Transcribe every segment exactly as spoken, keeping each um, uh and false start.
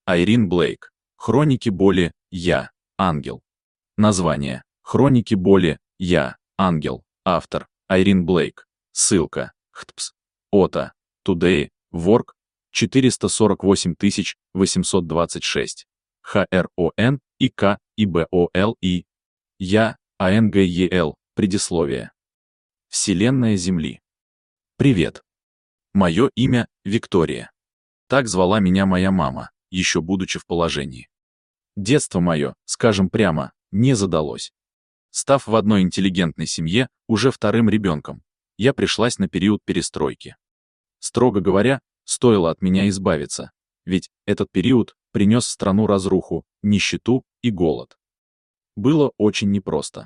Айрин Блейк. Хроники боли. Я. Ангел. Название. Хроники боли. Я. Ангел. Автор. Айрин Блейк. Ссылка. хтпс. Ота. Today. Ворк. четыреста сорок восемь тысяч восемьсот двадцать шесть. ХРОН. ИК. ИБОЛИ. Я. АНГЕЛ. Предисловие. Вселенная Земли. Привет. Мое имя Виктория. Так звала меня моя мама, еще будучи в положении. Детство мое, скажем прямо, не задалось. Став в одной интеллигентной семье уже вторым ребенком, я пришлась на период перестройки. Строго говоря, стоило от меня избавиться, ведь этот период принес в страну разруху, нищету и голод. Было очень непросто.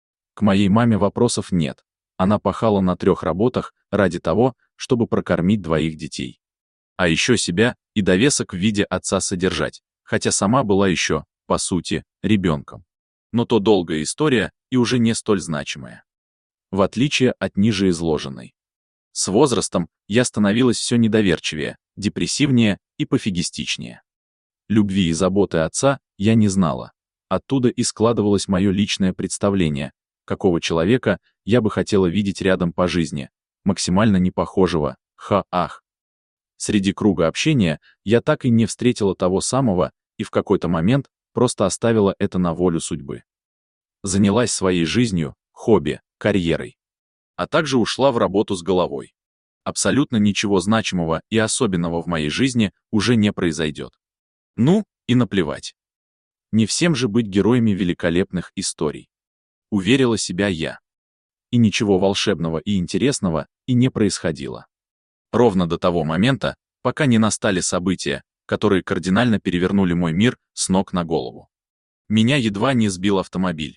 К моей маме вопросов нет. Она пахала на трех работах ради того, чтобы прокормить двоих детей. А еще себя и довесок в виде отца содержать, хотя сама была еще, по сути, ребенком. Но то долгая история и уже не столь значимая. В отличие от ниже изложенной. С возрастом я становилась все недоверчивее, депрессивнее и пофигистичнее. Любви и заботы отца я не знала. Оттуда и складывалось мое личное представление, какого человека я бы хотела видеть рядом по жизни, максимально непохожего, ха-ах. Среди круга общения я так и не встретила того самого и в какой-то момент просто оставила это на волю судьбы. Занялась своей жизнью, хобби, карьерой. А также ушла в работу с головой. Абсолютно ничего значимого и особенного в моей жизни уже не произойдет. Ну, и наплевать. Не всем же быть героями великолепных историй. Уверила себя я. И ничего волшебного и интересного и не происходило. Ровно до того момента, пока не настали события, которые кардинально перевернули мой мир с ног на голову. Меня едва не сбил автомобиль.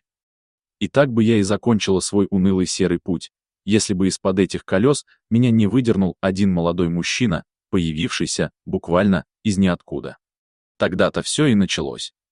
И так бы я и закончила свой унылый серый путь, если бы из-под этих колес меня не выдернул один молодой мужчина, появившийся, буквально, из ниоткуда. Тогда-то все и началось.